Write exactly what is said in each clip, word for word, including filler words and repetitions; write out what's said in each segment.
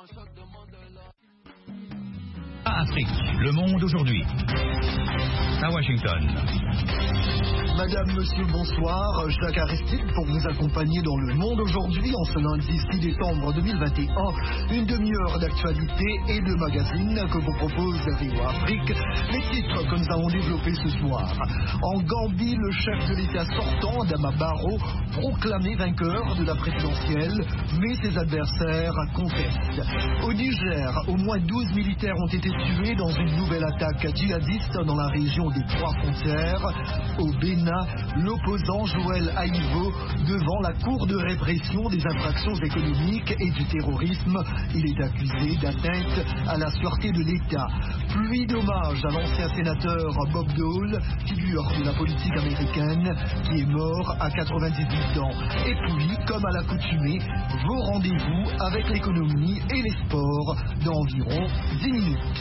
Afrique, le monde aujourd'hui. À Washington. Madame, monsieur, bonsoir. Jacques Aristide pour vous accompagner dans le monde aujourd'hui en ce lundi six décembre deux mille vingt et un. Une demi-heure d'actualité et de magazine que vous propose V O Afrique. Les titres que nous avons développés ce soir. En Gambie, le chef de l'État sortant, Adama Barrow, proclamé vainqueur de la présidentielle, mais ses adversaires contestent. Au Niger, au moins douze militaires ont été tués dans une nouvelle attaque djihadiste dans la région des Trois Frontières. Au Bénin, l'opposant Joël Aïvo devant la Cour de répression des infractions économiques et du terrorisme. Il est accusé d'atteinte à la sûreté de l'État. Pluie d'hommage à l'ancien sénateur Bob Dole, figure de la politique américaine, qui est mort à quatre-vingt-dix-huit ans. Et puis, comme à l'accoutumée, vos rendez-vous avec l'économie et les sports dans environ dix minutes.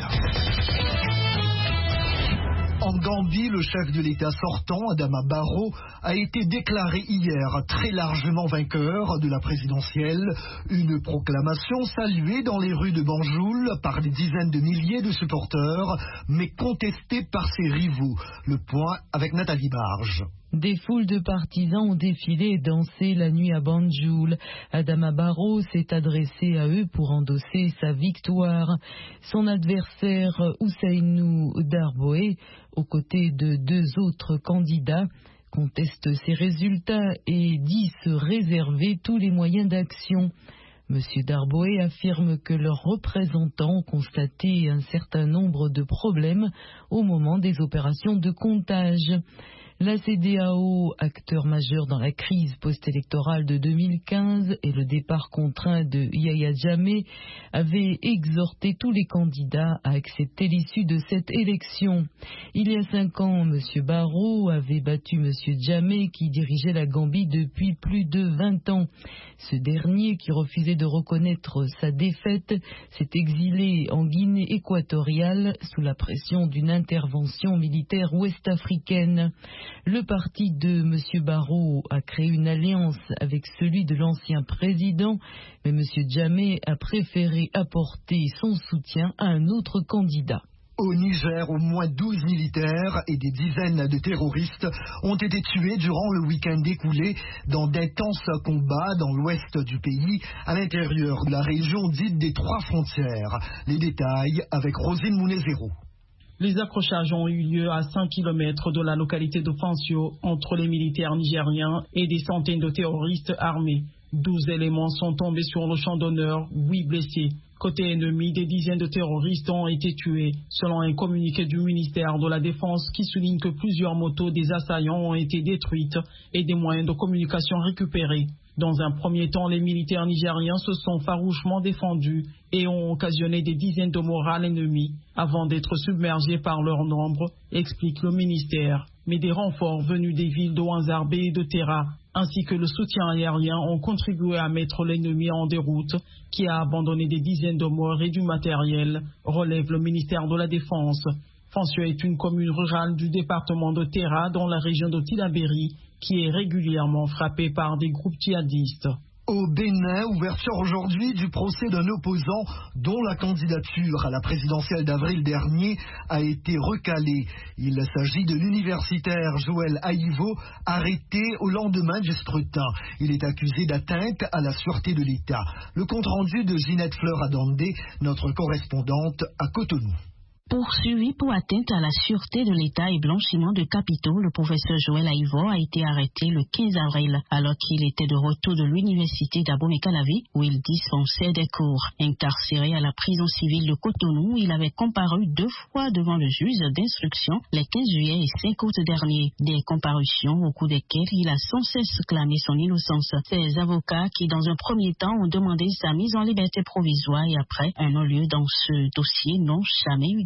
En Gambie, le chef de l'État sortant, Adama Barrow, a été déclaré hier très largement vainqueur de la présidentielle. Une proclamation saluée dans les rues de Banjul par des dizaines de milliers de supporters, mais contestée par ses rivaux. Le point avec Nathalie Barge. Des foules de partisans ont défilé et dansé la nuit à Banjul. Adama Barrow s'est adressé à eux pour endosser sa victoire. Son adversaire Ousseynou Darboe, aux côtés de deux autres candidats, conteste ses résultats et dit se réserver tous les moyens d'action. Monsieur Darboe affirme que leurs représentants ont constaté un certain nombre de problèmes au moment des opérations de comptage. La C D A O, acteur majeur dans la crise post-électorale de deux mille quinze et le départ contraint de Yahya Jammeh, avait exhorté tous les candidats à accepter l'issue de cette élection. Il y a cinq ans, M. Barrow avait battu M. Jammeh qui dirigeait la Gambie depuis plus de vingt ans. Ce dernier, qui refusait de reconnaître sa défaite, s'est exilé en Guinée équatoriale sous la pression d'une intervention militaire ouest-africaine. Le parti de M. Barrow a créé une alliance avec celui de l'ancien président, mais M. Jammeh a préféré apporter son soutien à un autre candidat. Au Niger, au moins douze militaires et des dizaines de terroristes ont été tués durant le week-end écoulé dans d'intenses combats dans l'ouest du pays, à l'intérieur de la région dite des Trois Frontières. Les détails avec Rosine Mounezero. Les accrochages ont eu lieu à cinq kilomètres de la localité de Fansio entre les militaires nigériens et des centaines de terroristes armés. douze éléments sont tombés sur le champ d'honneur, huit blessés. Côté ennemi, des dizaines de terroristes ont été tués, selon un communiqué du ministère de la Défense qui souligne que plusieurs motos des assaillants ont été détruites et des moyens de communication récupérés. Dans un premier temps, les militaires nigériens se sont farouchement défendus et ont occasionné des dizaines de morts à l'ennemi avant d'être submergés par leur nombre, explique le ministère. Mais des renforts venus des villes de Wanzarbe et de Terra, ainsi que le soutien aérien, ont contribué à mettre l'ennemi en déroute, qui a abandonné des dizaines de morts et du matériel, relève le ministère de la Défense. Fansio est une commune rurale du département de Terra, dans la région de Tillabéri, qui est régulièrement frappée par des groupes djihadistes. Au Bénin, ouverture aujourd'hui du procès d'un opposant dont la candidature à la présidentielle d'avril dernier a été recalée. Il s'agit de l'universitaire Joël Aïvo, arrêté au lendemain du scrutin. Il est accusé d'atteinte à la sûreté de l'État. Le compte-rendu de Ginette Fleur-Adandé, notre correspondante à Cotonou. Poursuivi pour atteinte à la sûreté de l'État et blanchiment de capitaux, le professeur Joël Aïvo a été arrêté le quinze avril, alors qu'il était de retour de l'université d'Abomey-Calavi, où il dispensait des cours. Incarcéré à la prison civile de Cotonou, il avait comparu deux fois devant le juge d'instruction les quinze juillet et cinq août dernier. Des comparutions au cours desquelles il a sans cesse clamé son innocence. Ses avocats, qui dans un premier temps ont demandé sa mise en liberté provisoire et après un non-lieu dans ce dossier, n'ont jamais eu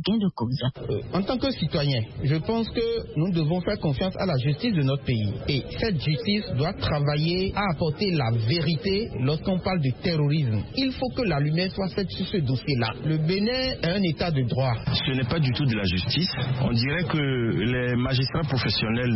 gain de cause. Euh, en tant que citoyen, je pense que nous devons faire confiance à la justice de notre pays. Et cette justice doit travailler à apporter la vérité lorsqu'on parle de terrorisme. Il faut que la lumière soit faite sur ce dossier-là. Le Bénin est un état de droit. Ce n'est pas du tout de la justice. On dirait que les magistrats professionnels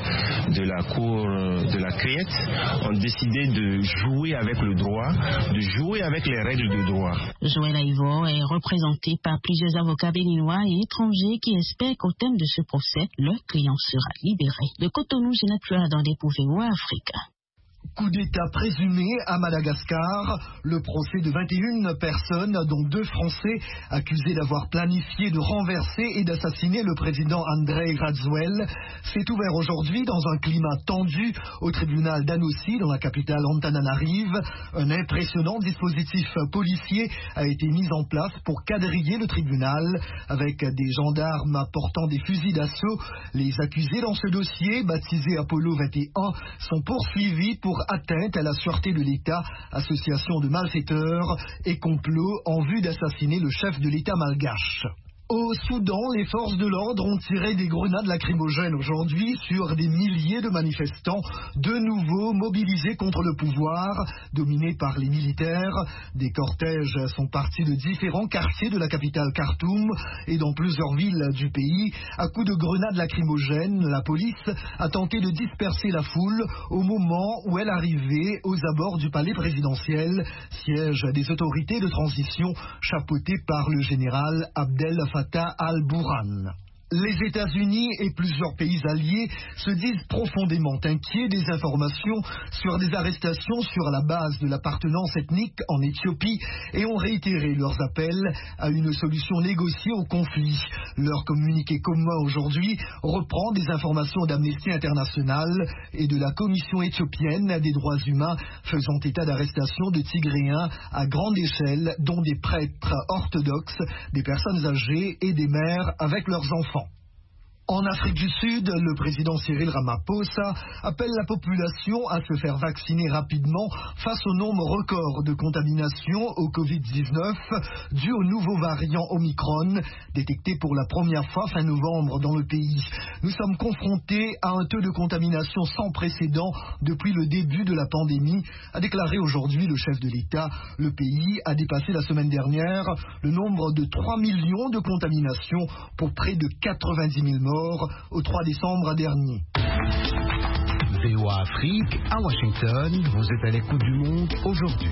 de la cour de la Criette ont décidé de jouer avec le droit, de jouer avec les règles de droit. Joël Aïvo est représenté par plusieurs avocats béninois et étrangers qui espèrent qu'au terme de ce procès, leur client sera libéré. De Cotonou, Jeanette Fleuradon pour V O A Afrique. Coup d'État présumé à Madagascar, le procès de vingt et une personnes, dont deux Français, accusés d'avoir planifié de renverser et d'assassiner le président André Rajoelina, s'est ouvert aujourd'hui dans un climat tendu au tribunal d'Anossi, dans la capitale Antananarive. Un impressionnant dispositif policier a été mis en place pour quadriller le tribunal, avec des gendarmes portant des fusils d'assaut. Les accusés dans ce dossier, baptisé Apollo vingt et un, sont poursuivis pour atteinte à la sûreté de l'État, association de malfaiteurs et complot en vue d'assassiner le chef de l'État malgache. Au Soudan, les forces de l'ordre ont tiré des grenades lacrymogènes aujourd'hui sur des milliers de manifestants, de nouveau mobilisés contre le pouvoir, dominé par les militaires. Des cortèges sont partis de différents quartiers de la capitale Khartoum et dans plusieurs villes du pays. À coups de grenades lacrymogènes, la police a tenté de disperser la foule au moment où elle arrivait aux abords du palais présidentiel, siège des autorités de transition chapeauté par le général Abdel Fattah al-Burhan. Les États-Unis et plusieurs pays alliés se disent profondément inquiets des informations sur des arrestations sur la base de l'appartenance ethnique en Éthiopie et ont réitéré leurs appels à une solution négociée au conflit. Leur communiqué commun aujourd'hui reprend des informations d'Amnesty International et de la Commission éthiopienne des droits humains faisant état d'arrestations de Tigréens à grande échelle, dont des prêtres orthodoxes, des personnes âgées et des mères avec leurs enfants. En Afrique du Sud, le président Cyril Ramaphosa appelle la population à se faire vacciner rapidement face au nombre record de contaminations au covid dix-neuf dû au nouveau variant Omicron, détecté pour la première fois fin novembre dans le pays. Nous sommes confrontés à un taux de contamination sans précédent depuis le début de la pandémie, a déclaré aujourd'hui le chef de l'État. Le pays a dépassé la semaine dernière le nombre de trois millions de contaminations pour près de quatre-vingt-dix mille morts au trois décembre dernier. V O A Afrique, à Washington, vous êtes à l'écoute du monde aujourd'hui.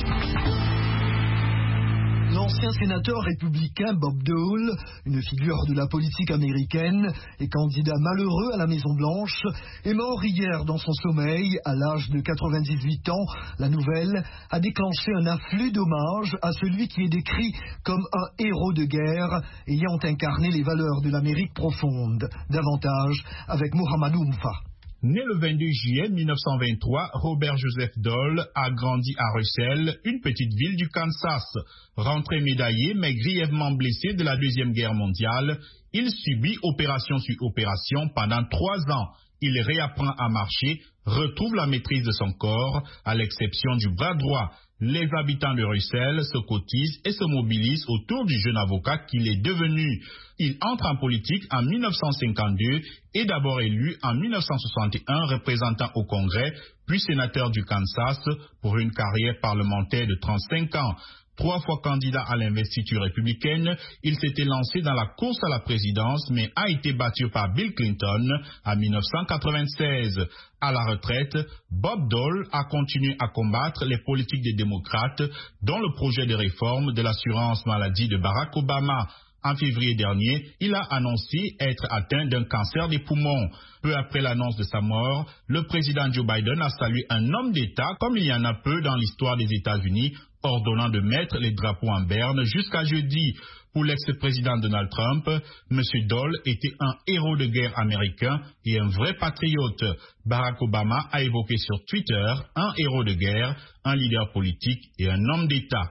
L'ancien sénateur républicain Bob Dole, une figure de la politique américaine et candidat malheureux à la Maison-Blanche, est mort hier dans son sommeil à l'âge de quatre-vingt-dix-huit ans. La nouvelle a déclenché un afflux d'hommages à celui qui est décrit comme un héros de guerre ayant incarné les valeurs de l'Amérique profonde. Davantage avec Mohamed Oumfa. Né le vingt-deux juillet mille neuf cent vingt-trois, Robert Joseph Dole a grandi à Russell, une petite ville du Kansas. Rentré médaillé mais grièvement blessé de la Deuxième Guerre mondiale, il subit opération sur opération pendant trois ans. Il réapprend à marcher, retrouve la maîtrise de son corps, à l'exception du bras droit. Les habitants de Russell se cotisent et se mobilisent autour du jeune avocat qu'il est devenu. Il entre en politique en mille neuf cent cinquante-deux et d'abord élu en mille neuf cent soixante et un représentant au Congrès, puis sénateur du Kansas pour une carrière parlementaire de trente-cinq ans. Trois fois candidat à l'investiture républicaine, il s'était lancé dans la course à la présidence, mais a été battu par Bill Clinton en mille neuf cent quatre-vingt-seize. À la retraite, Bob Dole a continué à combattre les politiques des démocrates, dont le projet de réforme de l'assurance maladie de Barack Obama. En février dernier, il a annoncé être atteint d'un cancer des poumons. Peu après l'annonce de sa mort, le président Joe Biden a salué un homme d'État comme il y en a peu dans l'histoire des États-Unis, ordonnant de mettre les drapeaux en berne jusqu'à jeudi. Pour l'ex-président Donald Trump, M. Dole était un héros de guerre américain et un vrai patriote. Barack Obama a évoqué sur Twitter un héros de guerre, un leader politique et un homme d'État.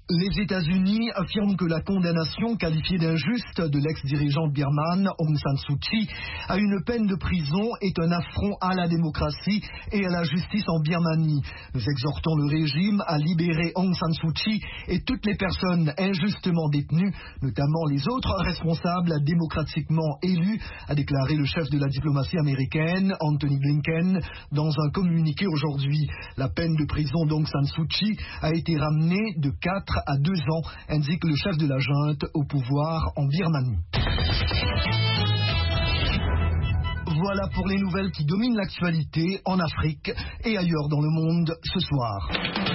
Les États-Unis affirment que la condamnation qualifiée d'injuste de l'ex-dirigeante birmane Aung San Suu Kyi à une peine de prison est un affront à la démocratie et à la justice en Birmanie. Nous exhortons le régime à libérer Aung San Suu Kyi et toutes les personnes injustement détenues, notamment les autres responsables démocratiquement élus, a déclaré le chef de la diplomatie américaine, Anthony Blinken, dans un communiqué aujourd'hui. La peine de prison d'Aung San Suu Kyi a été ramenée de quatre à deux ans, indique le chef de la junte au pouvoir en Birmanie. Voilà pour les nouvelles qui dominent l'actualité en Afrique et ailleurs dans le monde ce soir.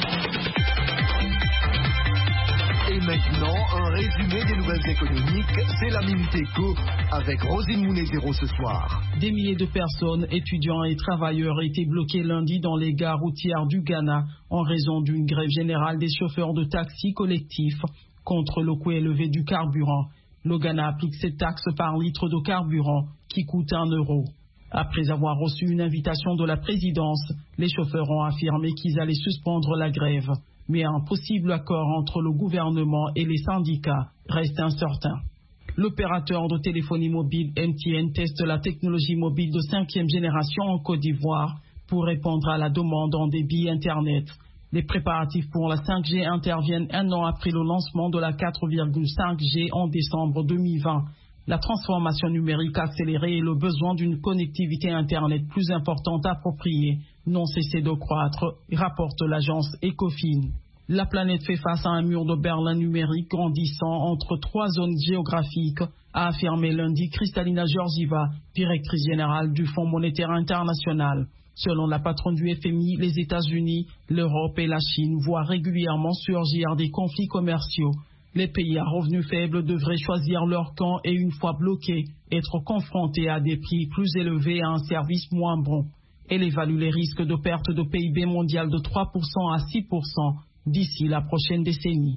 Et maintenant, un résumé des nouvelles économiques, c'est la Minute Éco avec Rosine Mounezero ce soir. Des milliers de personnes, étudiants et travailleurs, étaient bloqués lundi dans les gares routières du Ghana en raison d'une grève générale des chauffeurs de taxis collectifs contre le coût élevé du carburant. Le Ghana applique cette taxe par litre de carburant qui coûte un euro. Après avoir reçu une invitation de la présidence, les chauffeurs ont affirmé qu'ils allaient suspendre la grève. Mais un possible accord entre le gouvernement et les syndicats reste incertain. L'opérateur de téléphonie mobile M T N teste la technologie mobile de cinquième génération en Côte d'Ivoire pour répondre à la demande en débit Internet. Les préparatifs pour la cinq G interviennent un an après le lancement de la quatre virgule cinq G en décembre deux mille vingt. La transformation numérique accélérée et le besoin d'une connectivité Internet plus importante appropriée n'ont cessé de croître, rapporte l'agence Ecofin. La planète fait face à un mur de Berlin numérique grandissant entre trois zones géographiques, a affirmé lundi Kristalina Georgieva, directrice générale du Fonds monétaire international. Selon la patronne du F M I, les États-Unis, l'Europe et la Chine voient régulièrement surgir des conflits commerciaux. Les pays à revenus faibles devraient choisir leur camp et, une fois bloqués, être confrontés à des prix plus élevés et à un service moins bon. Elle évalue les risques de perte de P I B mondial de trois pour cent à six pour cent d'ici la prochaine décennie.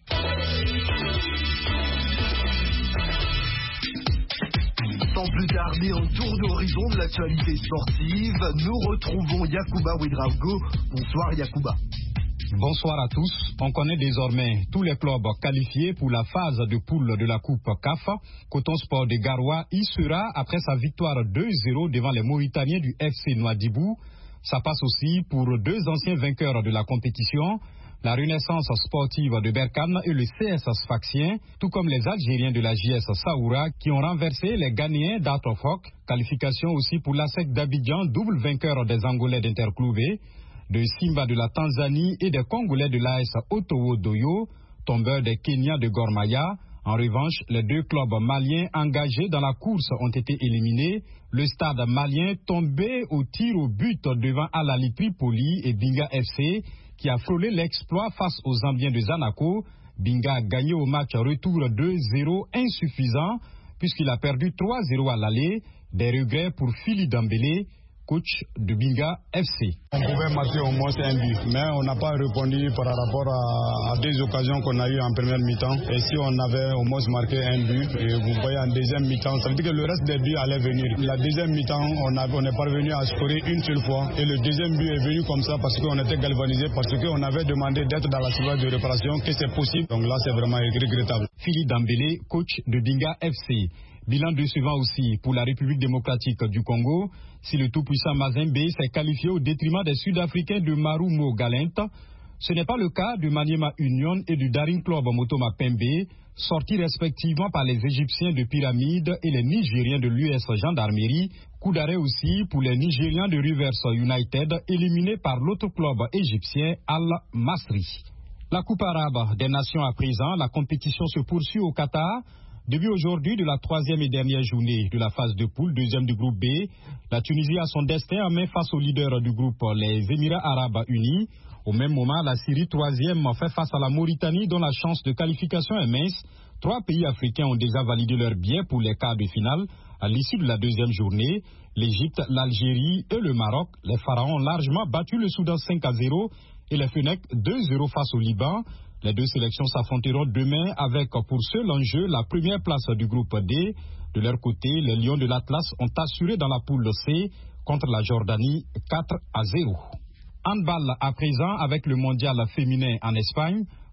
Sans plus tarder, un tour d'horizon de l'actualité sportive, nous retrouvons Yacouba Ouedraogo. Bonsoir Yacouba. Bonsoir à tous. On connaît désormais tous les clubs qualifiés pour la phase de poule de la Coupe C A F. Coton Sport de Garoua y sera après sa victoire deux zéro devant les Mauritaniens du F C Nouadhibou. Ça passe aussi pour deux anciens vainqueurs de la compétition, la Renaissance sportive de Berkane et le C S Sfaxien, tout comme les Algériens de la J S Saoura qui ont renversé les Ghanéens d'Artofok. Qualification aussi pour l'A S E C d'Abidjan, double vainqueur des Angolais d'Interclubé, de Simba de la Tanzanie et des Congolais de l'A S Otowo Doyo, tombeurs des Kenyans de Gor Mahia. En revanche, les deux clubs maliens engagés dans la course ont été éliminés. Le stade malien tombé au tir au but devant Al Ahly Tripoli et Binga F C qui a frôlé l'exploit face aux Zambiens de Zanaco. Binga a gagné au match retour deux zéro, insuffisant puisqu'il a perdu trois zéro à l'aller. Des regrets pour Phili Dambélé, coach de Binga F C. On pouvait marquer au moins un but, mais on n'a pas répondu par rapport à, à des occasions qu'on a eues en première mi-temps. Et si on avait au moins marqué un but, et vous voyez en deuxième mi-temps, ça veut dire que le reste des buts allait venir. La deuxième mi-temps, on, a, on est parvenu à scorer une seule fois. Et le deuxième but est venu comme ça parce qu'on était galvanisé, parce qu'on avait demandé d'être dans la surface de réparation, que c'est possible. Donc là, c'est vraiment regrettable. Philippe Dambélé, coach de Binga F C. Bilan décevant aussi pour la République démocratique du Congo. Si le tout-puissant Mazembe s'est qualifié au détriment des Sud-Africains de Marumo Galent, ce n'est pas le cas de Maniema Union et du Daring Club Motoma Pembe, sortis respectivement par les Égyptiens de Pyramide et les Nigériens de l'U S Gendarmerie. Coup d'arrêt aussi pour les Nigériens de Rivers United, éliminés par l'autre club égyptien Al-Masri. La Coupe arabe des nations à présent, la compétition se poursuit au Qatar. Début aujourd'hui de la troisième et dernière journée de la phase de poule, deuxième du groupe B, la Tunisie a son destin en main face au leader du groupe, les Émirats Arabes Unis. Au même moment, la Syrie, troisième, fait face à la Mauritanie, dont la chance de qualification est mince. Trois pays africains ont déjà validé leur billet pour les quarts de finale. À l'issue de la deuxième journée, l'Égypte, l'Algérie et le Maroc, les Pharaons ont largement battu le Soudan cinq à zéro et les Fennecs deux zéro face au Liban. Les deux sélections s'affronteront demain avec pour seul enjeu la première place du groupe D. De leur côté, les Lions de l'Atlas ont assuré dans la poule C contre la Jordanie quatre à zéro. Handball à présent avec le mondial féminin en Espagne.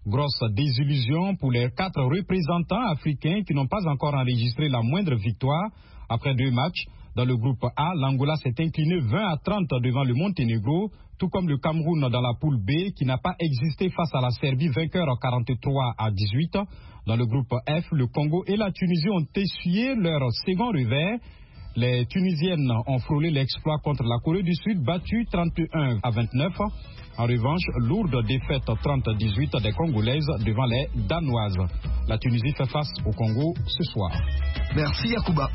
Grosse désillusion pour les quatre représentants africains qui n'ont pas encore enregistré la moindre victoire. Après deux matchs, dans le groupe A, l'Angola s'est incliné vingt à trente devant le Monténégro, tout comme le Cameroun dans la poule B qui n'a pas existé face à la Serbie, vainqueur quarante-trois à dix-huit. Dans le groupe F, le Congo et la Tunisie ont essuyé leur second revers. Les Tunisiennes ont frôlé l'exploit contre la Corée du Sud, battue trente et un à vingt-neuf. En revanche, lourde défaite trente à dix-huit des Congolaises devant les Danoises. La Tunisie fait face au Congo ce soir. Merci Yacouba.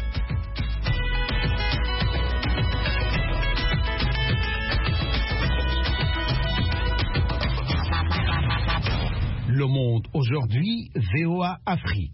Le Monde aujourd'hui, V O A Afrique.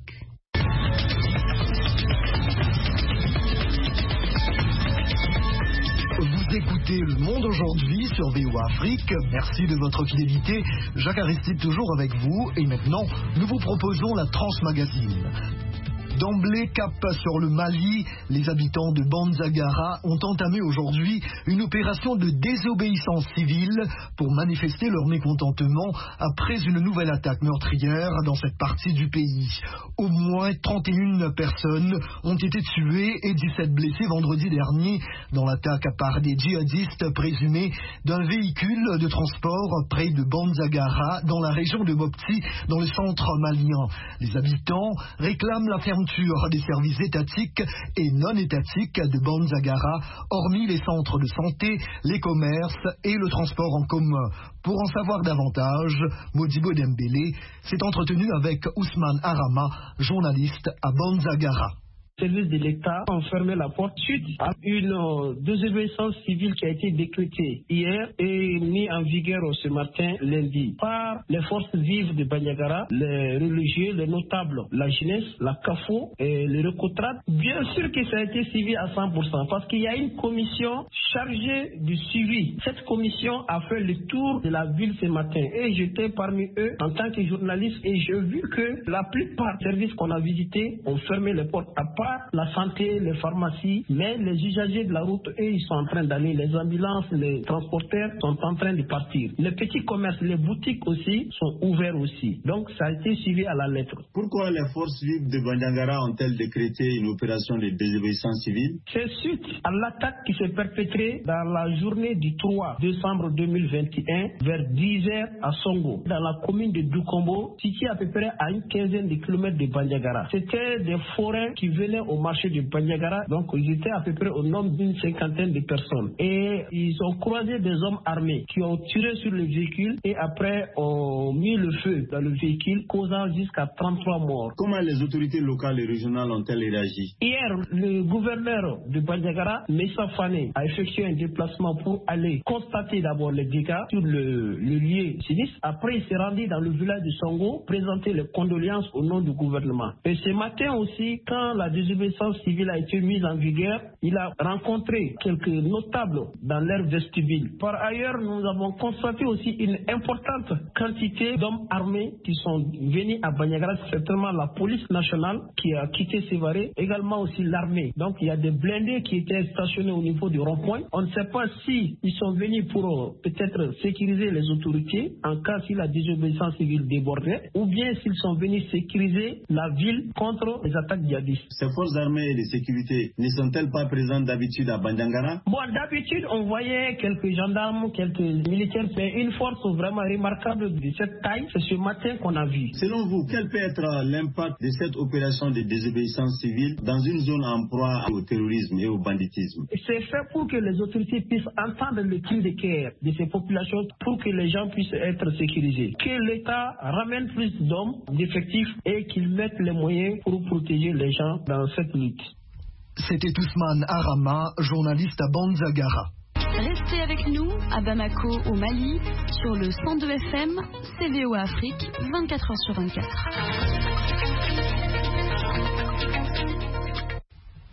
Vous écoutez Le Monde aujourd'hui sur V O A Afrique. Merci de votre fidélité. Jacques Aristide toujours avec vous. Et maintenant, nous vous proposons la Transmagazine. D'emblée, cap sur le Mali, les habitants de Bandiagara ont entamé aujourd'hui une opération de désobéissance civile pour manifester leur mécontentement après une nouvelle attaque meurtrière dans cette partie du pays. Au moins trente et une personnes ont été tuées et dix-sept blessées vendredi dernier dans l'attaque par des djihadistes présumés d'un véhicule de transport près de Bandiagara dans la région de Mopti dans le centre malien. Les habitants réclament la fermeture des services étatiques et non étatiques de Bandiagara, hormis les centres de santé, les commerces et le transport en commun. Pour en savoir davantage, Modibo Dembélé s'est entretenu avec Ousmane Arama, journaliste à Bandiagara. Les services de l'État ont fermé la porte suite à une euh, désobéissance civile qui a été décrétée hier et mise en vigueur ce matin, lundi, par les forces vives de Bandiagara, les religieux, les notables, la jeunesse, la C A F O et les recotrates. Bien sûr que ça a été suivi à cent pour cent parce qu'il y a une commission chargée du suivi. Cette commission a fait le tour de la ville ce matin et j'étais parmi eux en tant que journaliste et j'ai vu que la plupart des services qu'on a visités ont fermé les portes à part la santé, les pharmacies, mais les usagers de la route, eux, ils sont en train d'aller, les ambulances, les transporteurs sont en train de partir. Les petits commerces, les boutiques aussi sont ouverts aussi. Donc ça a été suivi à la lettre. Pourquoi les forces vives de Bandiagara ont-elles décrété une opération de désobéissance civile? C'est suite à l'attaque qui s'est perpétrée dans la journée du trois décembre deux mille vingt et un vers dix heures à Songo, dans la commune de Doukombo, située à peu près à une quinzaine de kilomètres de Bandiagara. C'était des forains qui venaient au marché de Bandiagara, donc ils étaient à peu près au nombre d'une cinquantaine de personnes. Et ils ont croisé des hommes armés qui ont tiré sur le véhicule et après ont mis le feu dans le véhicule, causant jusqu'à trente-trois morts. Comment les autorités locales et régionales ont-elles réagi? Hier, le gouverneur de Bandiagara, Messa Fane, a effectué un déplacement pour aller constater d'abord les dégâts sur le, le lieu sinistre. Après, il s'est rendu dans le village de Songo, présenter les condoléances au nom du gouvernement. Et ce matin aussi, quand la désobéissance civile a été mise en vigueur, il a rencontré quelques notables dans leur vestibule. Par ailleurs, nous avons constaté aussi une importante quantité d'hommes armés qui sont venus à Bandiagara, certainement la police nationale qui a quitté Sévaré, également aussi l'armée. Donc il y a des blindés qui étaient stationnés au niveau du rond-point. On ne sait pas si ils sont venus pour euh, peut-être sécuriser les autorités en cas si la désobéissance civile débordait, ou bien s'ils sont venus sécuriser la ville contre les attaques djihadistes. Ces forces armées et de sécurité ne sont-elles pas présentes d'habitude à Bandiagara? Bon, d'habitude, on voyait quelques gendarmes, quelques militaires, mais une force vraiment remarquable de cette taille, c'est ce matin qu'on a vu. Selon vous, quel peut être l'impact de cette opération de désobéissance civile dans une zone en proie au terrorisme et au banditisme? C'est fait pour que les autorités puissent entendre le cri de cœur de ces populations pour que les gens puissent être sécurisés. Que l'État ramène plus d'hommes, d'effectifs et qu'il mette les moyens pour protéger les gens dans cette lutte. C'était Ousmane Arama, journaliste à Bandiagara. Restez avec nous à Bamako au Mali sur le cent deux F M, C V O Afrique, vingt-quatre heures sur vingt-quatre.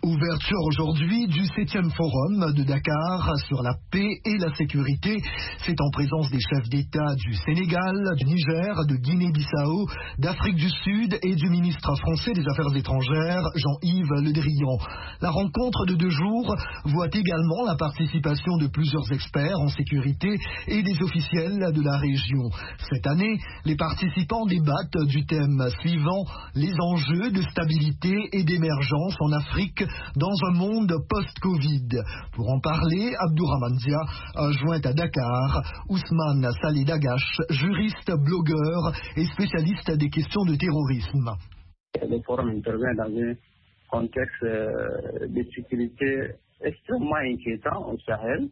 Ouverture aujourd'hui du septième forum de Dakar sur la paix et la sécurité. C'est en présence des chefs d'État du Sénégal, du Niger, de Guinée-Bissau, d'Afrique du Sud et du ministre français des Affaires étrangères, Jean-Yves Le Drian. La rencontre de deux jours voit également la participation de plusieurs experts en sécurité et des officiels de la région. Cette année, les participants débattent du thème suivant, les enjeux de stabilité et d'émergence en Afrique dans un monde post-Covid. Pour en parler, Abdourahmane Dia a joint à Dakar Ousmane Saleh Dagache, juriste, blogueur et spécialiste des questions de terrorisme. Le forum intervient dans un contexte euh, de sécurité extrêmement inquiétant au Sahel.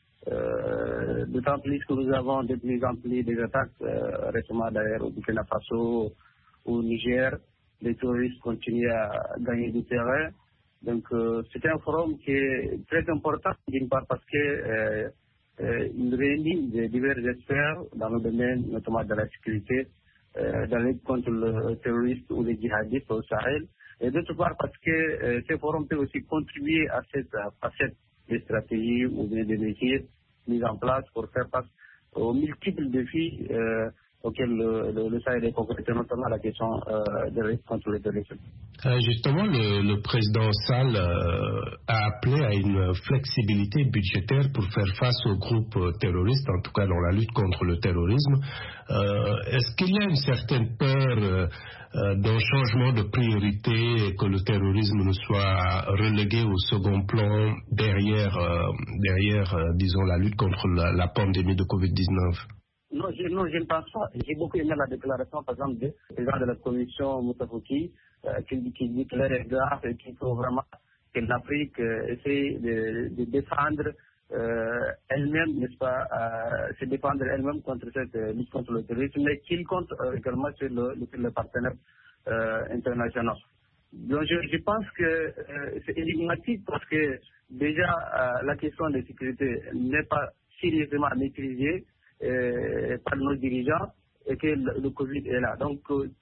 Euh, D'autant plus que nous avons de plus en plus des attaques euh, récemment d'ailleurs au Burkina Faso, au Niger. Les terroristes continuent à gagner du terrain. Donc, euh, c'est un forum qui est très important, d'une part parce qu'il euh, euh, réunit des divers experts dans le domaine, notamment de la sécurité, euh, dans la lutte contre le terrorisme ou les djihadistes au Sahel. Et d'autre part parce que euh, ce forum peut aussi contribuer à cette facette des stratégies ou des, des mesures mises en place pour faire face aux multiples défis euh, auquel le, le, le Sahel est confronté, notamment la question euh, de lutte contre le terrorisme. Euh, justement, le, le président Sall euh, a appelé à une flexibilité budgétaire pour faire face aux groupes terroristes, en tout cas dans la lutte contre le terrorisme. Euh, est-ce qu'il y a une certaine peur euh, euh, d'un changement de priorité et que le terrorisme ne soit relégué au second plan derrière, euh, derrière euh, disons, la lutte contre la, la pandémie de covid dix-neuf? Non je, non, je ne pense pas. J'ai beaucoup aimé la déclaration, par exemple, du président de la commission, Moussa Fouki, euh, qui, qui dit clair et grave et qu'il faut vraiment que l'Afrique euh, essaie de, de défendre euh, elle-même, n'est-ce pas, euh, se défendre elle-même contre cette euh, lutte contre le terrorisme, mais qu'il compte euh, également sur le, sur le partenaire euh, international. Donc je, je pense que euh, c'est énigmatique parce que déjà euh, la question de sécurité n'est pas sérieusement maîtrisée Euh, par nos dirigeants et que le, le Covid est là. Donc,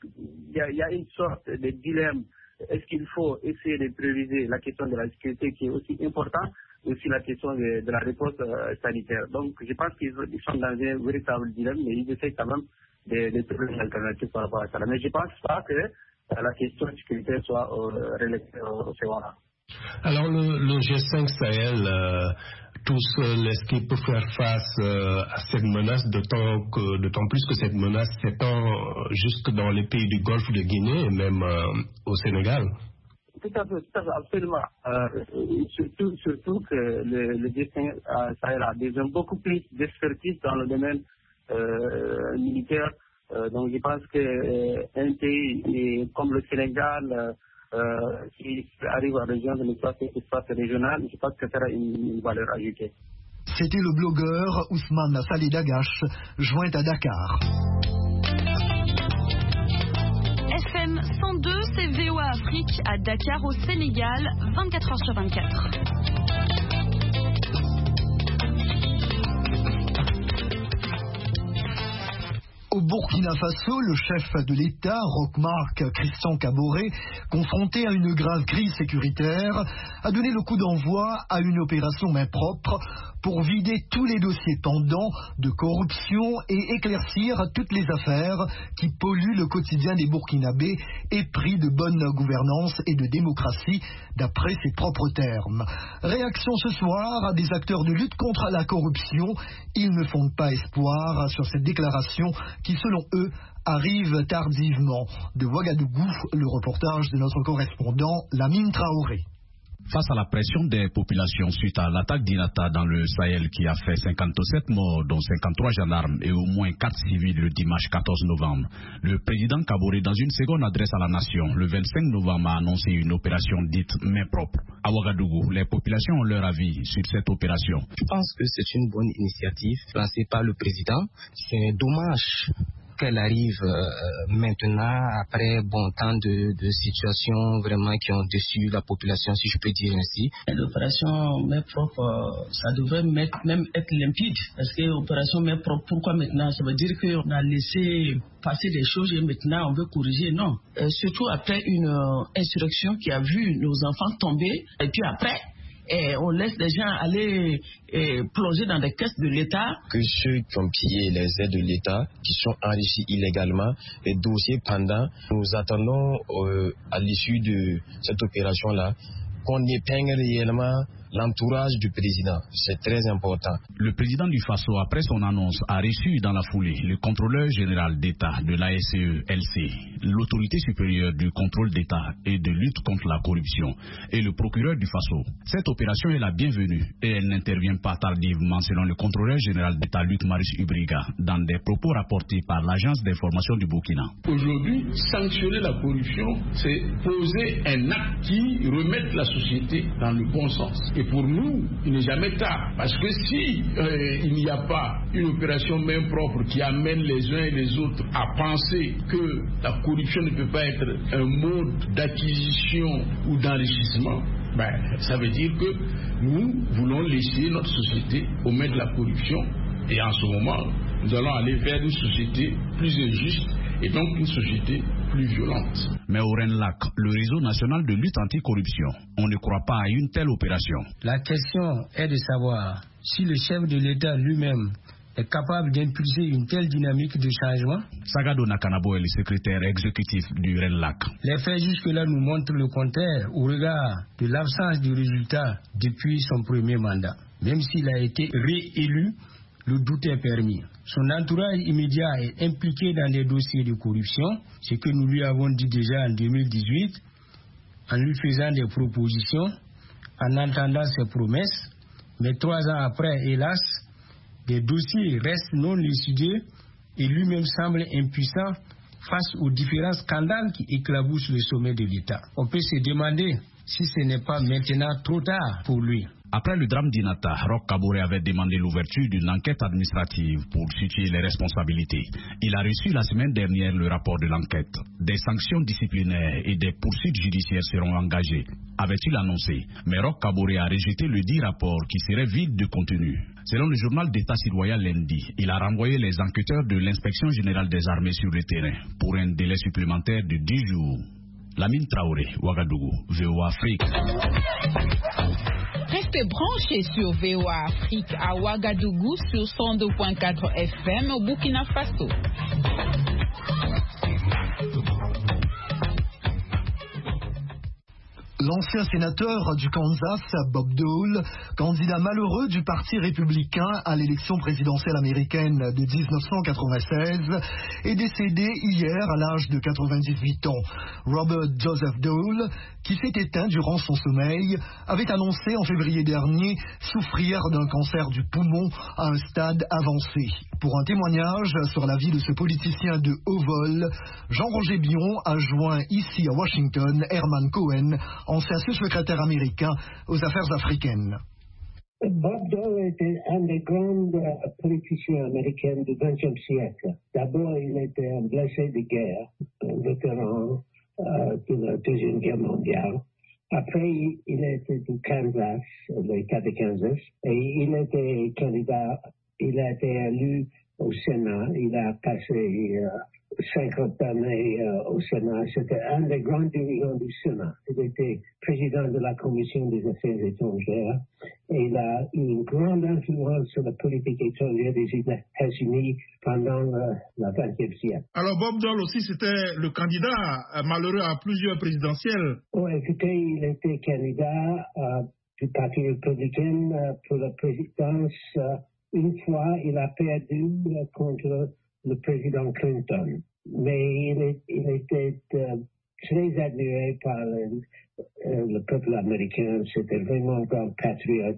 il euh, y, y a une sorte de dilemme. Est-ce qu'il faut essayer de prioriser la question de la sécurité qui est aussi importante, aussi la question de, de la réponse euh, sanitaire. Donc, je pense qu'ils sont dans un véritable dilemme, mais ils essaient quand même de, de trouver une alternative par rapport à ça. Mais je ne pense pas que euh, la question de sécurité soit euh, reléguée au, au second rang. Alors, le, le G cinq Sahel, euh, tout seul, est-ce qu'il peut faire face euh, à cette menace, d'autant, que, d'autant plus que cette menace s'étend jusque dans les pays du Golfe de Guinée et même euh, au Sénégal? Tout à fait, tout à fait, absolument. Euh, surtout, surtout que le, le G cinq Sahel a besoin beaucoup plus d'expertise dans le domaine euh, militaire. Euh, donc, je pense qu'un euh, pays comme le Sénégal, euh, Euh, qui arrive à rejoindre l'espace, l'espace régional, je pense que ça sera une, une valeur ajoutée. C'était le blogueur Ousmane Saleh Dagache, joint à Dakar. F M cent deux, c'est V O A Afrique à Dakar au Sénégal, vingt-quatre heures sur vingt-quatre. Au Burkina Faso, le chef de l'État, Roch-Marc Christian Kaboré, confronté à une grave crise sécuritaire, a donné le coup d'envoi à une opération main propre pour vider tous les dossiers pendants de corruption et éclaircir toutes les affaires qui polluent le quotidien des Burkinabés, épris de bonne gouvernance et de démocratie, d'après ses propres termes. Réaction ce soir à des acteurs de lutte contre la corruption. Ils ne fondent pas espoir sur cette déclaration qui, selon eux, arrive tardivement. De Ouagadougou, le reportage de notre correspondant Lamine Traoré. Face à la pression des populations suite à l'attaque d'Inata dans le Sahel qui a fait cinquante-sept morts, dont cinquante-trois gendarmes et au moins quatre civils le dimanche quatorze novembre, le président Kaboré, dans une seconde adresse à la nation, le vingt-cinq novembre, a annoncé une opération dite main propre. À Ouagadougou, les populations ont leur avis sur cette opération. Je pense que c'est une bonne initiative lancée par le président. C'est dommage qu'elle arrive euh, maintenant, après bon temps de, de situations vraiment qui ont déçu la population, si je peux dire ainsi. L'opération Main Propre, ça devrait même être limpide, parce que l'opération Main Propre, pourquoi maintenant? Ça veut dire qu'on a laissé passer des choses et maintenant on veut corriger, non. Euh, surtout après une euh, insurrection qui a vu nos enfants tomber, et puis après, et on laisse les gens aller et plonger dans des caisses de l'État. Que ceux qui ont pillé les aides de l'État, qui sont enrichis illégalement, les dossiers pendants, nous attendons euh, à l'issue de cette opération-là qu'on épingle réellement l'entourage du président. C'est très important. Le président du Faso, après son annonce, a reçu dans la foulée le contrôleur général d'État de l'A S E L C, l'autorité supérieure du contrôle d'État et de lutte contre la corruption, et le procureur du Faso. Cette opération est la bienvenue et elle n'intervient pas tardivement, selon le contrôleur général d'État Luc Marius Ubriga, dans des propos rapportés par l'agence d'information du Burkina. Aujourd'hui, sanctionner la corruption, c'est poser un acte qui remette la société dans le bon sens. Et pour nous, il n'est jamais tard. Parce que si euh, il n'y a pas une opération main propre qui amène les uns et les autres à penser que la corruption ne peut pas être un mode d'acquisition ou d'enrichissement, ben, ça veut dire que nous voulons laisser notre société aux mains de la corruption. Et en ce moment, nous allons aller vers une société plus injuste et donc une société plus violente. Mais au Renlac, le réseau national de lutte anticorruption, on ne croit pas à une telle opération. La question est de savoir si le chef de l'État lui-même est capable d'impulser une telle dynamique de changement. Sagado Nakanabo est le secrétaire exécutif du Renlac. Les faits jusque-là nous montrent le contraire au regard de l'absence de résultats depuis son premier mandat. Même s'il a été réélu, le doute est permis. Son entourage immédiat est impliqué dans des dossiers de corruption, ce que nous lui avons dit déjà en deux mille dix-huit, en lui faisant des propositions, en entendant ses promesses, mais trois ans après, hélas, des dossiers restent non élucidés et lui-même semble impuissant face aux différents scandales qui éclaboussent le sommet de l'État. On peut se demander si ce n'est pas maintenant trop tard pour lui. Après le drame d'Inata, Roch Kaboré avait demandé l'ouverture d'une enquête administrative pour situer les responsabilités. Il a reçu la semaine dernière le rapport de l'enquête. Des sanctions disciplinaires et des poursuites judiciaires seront engagées, avait-il annoncé. Mais Roch Kaboré a rejeté le dit rapport qui serait vide de contenu. Selon le journal d'État citoyen lundi, il a renvoyé les enquêteurs de l'inspection générale des armées sur le terrain pour un délai supplémentaire de dix jours. Lamine Traoré, Ouagadougou, V O A Afrique. Restez branchés sur V O A Afrique à Ouagadougou sur cent deux virgule quatre F M au Burkina Faso. L'ancien sénateur du Kansas, Bob Dole, candidat malheureux du Parti républicain à l'élection présidentielle américaine de dix-neuf cent quatre-vingt-seize, est décédé hier à l'âge de quatre-vingt-dix-huit ans. Robert Joseph Dole, qui s'est éteint durant son sommeil, avait annoncé en février dernier souffrir d'un cancer du poumon à un stade avancé. Pour un témoignage sur la vie de ce politicien de haut vol, Jean-Roger Bion a joint ici à Washington Herman Cohen, ancien sous-secrétaire américain aux affaires africaines. Bob Dole était un des grands politiciens américains du vingtième siècle. D'abord, il était un blessé de guerre, un vétéran euh, de la Deuxième Guerre mondiale. Après, il était du Kansas, l'État de Kansas, et il était candidat, il a été élu au Sénat, il a passé euh, cinquante années euh, au Sénat. C'était un des grands dirigeants du Sénat. Il était président de la Commission des Affaires étrangères et il a eu une grande influence sur la politique étrangère des États-Unis pendant euh, le vingtième siècle. Alors Bob Dole aussi, c'était le candidat euh, malheureux à plusieurs présidentielles. Oui, écoutez, il était candidat euh, du Parti républicain euh, pour la présidence. Euh, une fois, il a perdu euh, contre le président Clinton, mais il, est, il était euh, très admiré par le, euh, le peuple américain. C'était vraiment un grand patriote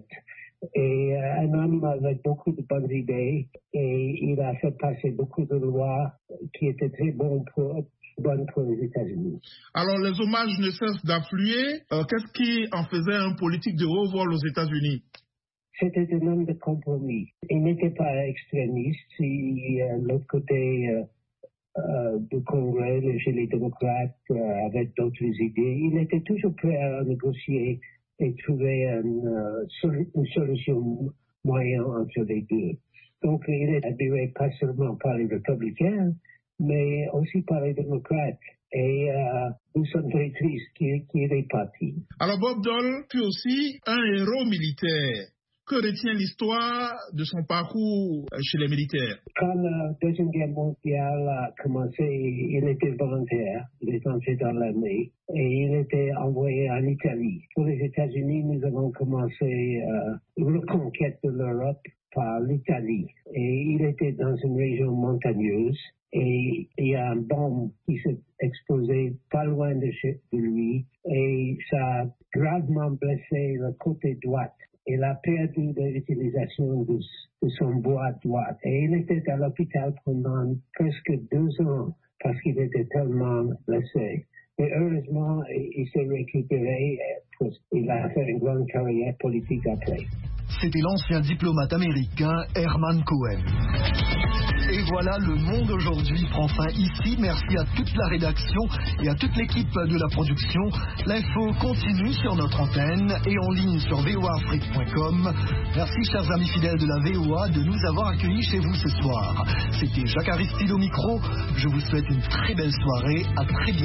et euh, un homme avec beaucoup de bonnes idées, et il a fait passer beaucoup de lois qui étaient très bonnes pour, bonnes pour les États-Unis. Alors les hommages ne cessent d'affluer. Euh, qu'est-ce qui en faisait un politique de haut vol aux États-Unis? C'était un homme de compromis. Il n'était pas extrémiste. De euh, l'autre côté, euh, euh, du Congrès chez les démocrates euh, avec d'autres idées. Il était toujours prêt à négocier et trouver une, euh, une solution moyenne entre les deux. Donc, il est admiré pas seulement par les républicains, mais aussi par les démocrates. Et euh, nous sommes très tristes qu'il qu'il est parti. Alors, Bob Dole fut aussi un héros militaire. Que retient l'histoire de son parcours chez les militaires? Quand la Deuxième Guerre mondiale a commencé, il était volontaire. Il est entré dans l'armée et il était envoyé en Italie. Pour les États-Unis, nous avons commencé euh, une reconquête de l'Europe par l'Italie. Et il était dans une région montagneuse. Et il y a un bombe qui s'est explosé pas loin de, chez, de lui. Et ça a gravement blessé le côté droit. Il a perdu l'utilisation de, de son bras droit. Et il était à l'hôpital pendant presque deux ans parce qu'il était tellement blessé. Et heureusement, il s'est récupéré. Il a fait une grande carrière politique après. C'était l'ancien diplomate américain Herman Cohen. Et voilà, le monde aujourd'hui prend fin ici. Merci à toute la rédaction et à toute l'équipe de la production. L'info continue sur notre antenne et en ligne sur v o a afrique point com. Merci, chers amis fidèles de la V O A, de nous avoir accueillis chez vous ce soir. C'était Jacques Aristide au micro. Je vous souhaite une très belle soirée. À très bientôt.